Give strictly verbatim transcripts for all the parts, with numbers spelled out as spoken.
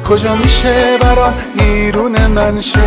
کجا میشه برام ایرون من شه؟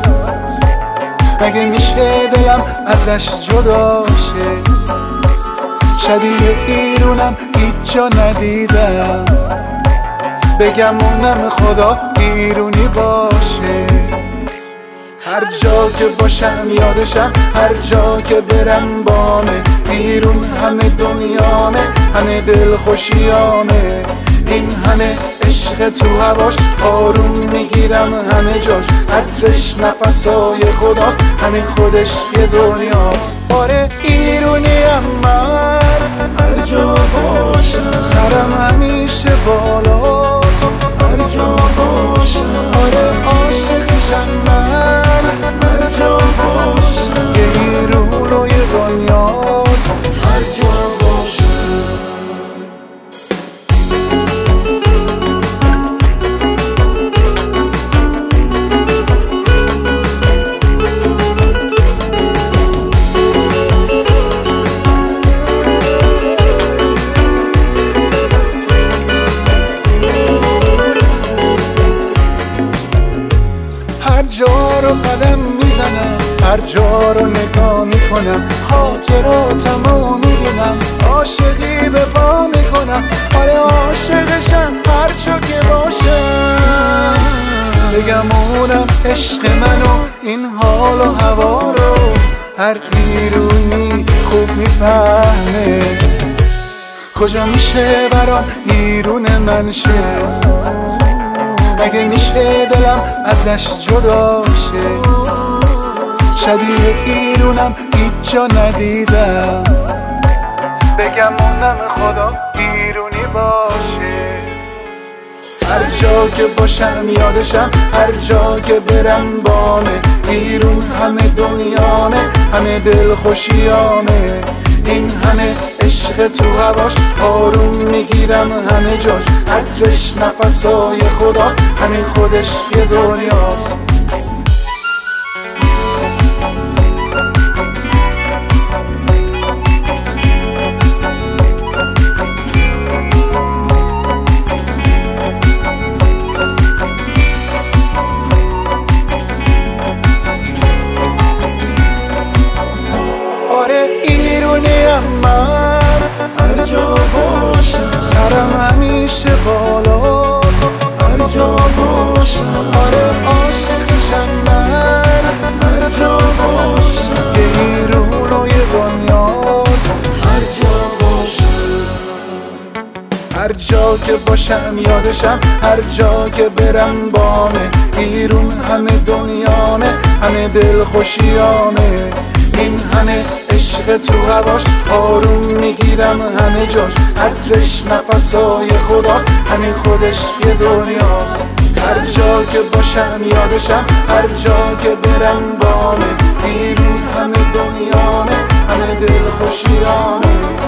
مگه میشه دلم ازش جدا شه؟ شبیه ایرونم هیچ جا ندیدم، بگم اونم خدا ایرونی باشه. هر جا که باشم یادشم، هر جا که برم بامه. ایرون همه دنیامه، همه دل خوشیامه. این همه عشق تو هواش، آروم میگیرم همه جاش. عطرش نفسای خداست، همین خودش یه دنیاست. آره ایرونیم من، هر جا باشم سرم همیشه بالاست. هر جا باشم آره عاشقشم من، هر جا باشم یه ایرون و یه دنیاست. هر جا باشم هر جا رو قدم میزنم، هر جا رو نگاه میکنم. خاطراتمو میبینم، عاشقی به پا میکنم. آره عاشقشم هر جا که باشم، بگم اونم عشق منو، این حال و هوا رو. هر ایرونی خوب میفهمه کجا میشه برام ایرون من شه. مگه میشه دلم ازش جدا شه؟ شبیه ایرونم هیچ جا ندیدم، بگم اونم خدا ایرونی باشه. هر جا که باشم یادشم، هر جا که برم بامه. ایرون همه دنیامه، همه دل خوشیامه. این همه عشق تو هواش، آروم میگیرم همه جاش. عطرش نفسای خداست، همین خودش یه دنیاست. آره ایرونیم من، هر جا باشم سرم همیشه بالاست. هر جا باشم آره عاشقشم من، هر جا باشم یه ایرون و یه دنیاست. هر جا باشم هر جا که باشم یادشم، هر جا که برم بامه. ایرون همه دنیامه، همه دل خوشیامه. این همه عشق تو هواش، آروم میگیرم همه جاش. عطرش نفسای خداست، همین خودش یه دنیاست. هر جا که باشم یادشم، هر جا که برم بامه. ایرون همه دنیامه، همه دل خوشیامه.